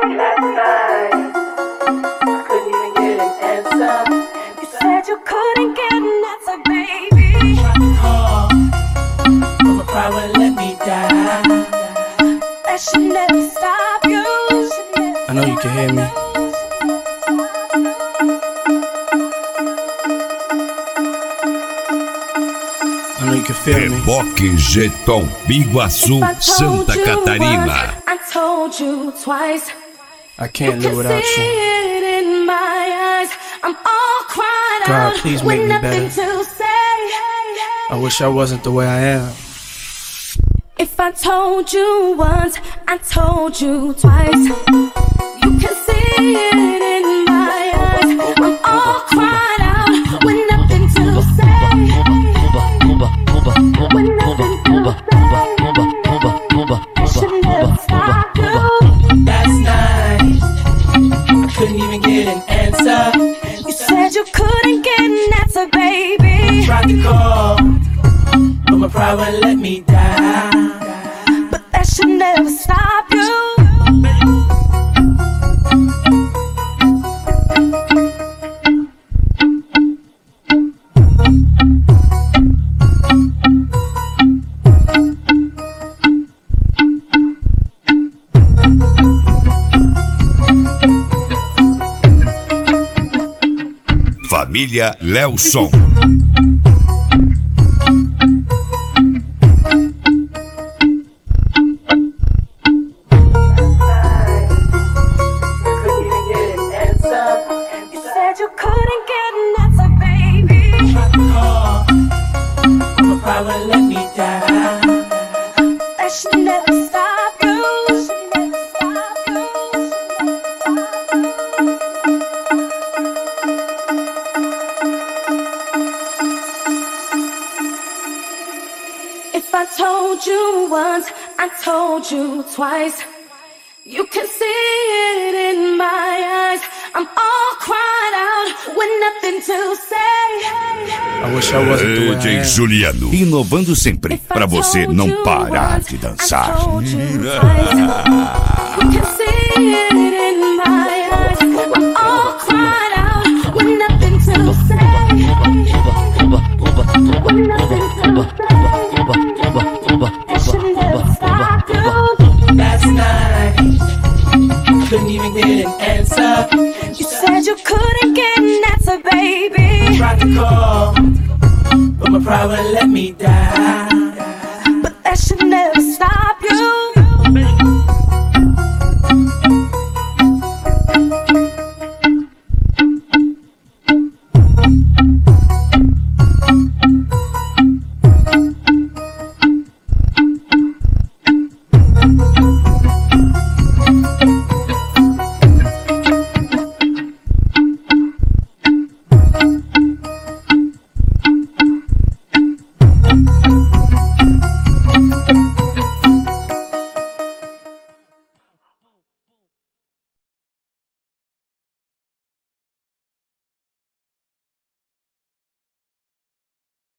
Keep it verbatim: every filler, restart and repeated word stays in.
Last night, I couldn't even get an answer. You said you couldn't get an answer, baby. Tried to call, but my pride wouldn't let me die. That should never stop you. I know you can hear me. I know you can feel me. Reboque Jeton, Biguaçu, Santa Catarina. I told you twice. I can't live without you. See it in my eyes. I'm all cried God, out please with make me nothing better. to say. I wish I wasn't the way I am. If I told you once, I told you twice. You can see it in my eyes. I'm all cried out with nothing to say. With nothing to say. I should never stop you. Last night, I couldn't even get an answer. You said you couldn't get an answer, baby. Tried to call, but my pride wouldn't let me die. But that should never stop you. Família Lelson. Twice, you can see it in my eyes. I'm all cried out with nothing to say. I wish I wasn't the way I D J am. Juliano, inovando sempre pra você não parar de dançar. You can see it in my eyes. I'm all cried out with nothing to say. With nothing to say. That should never stop you. Last night, couldn't even get an answer. You said you couldn't get an answer, baby. Tried to call, but my pride wouldn't let me die. But that should never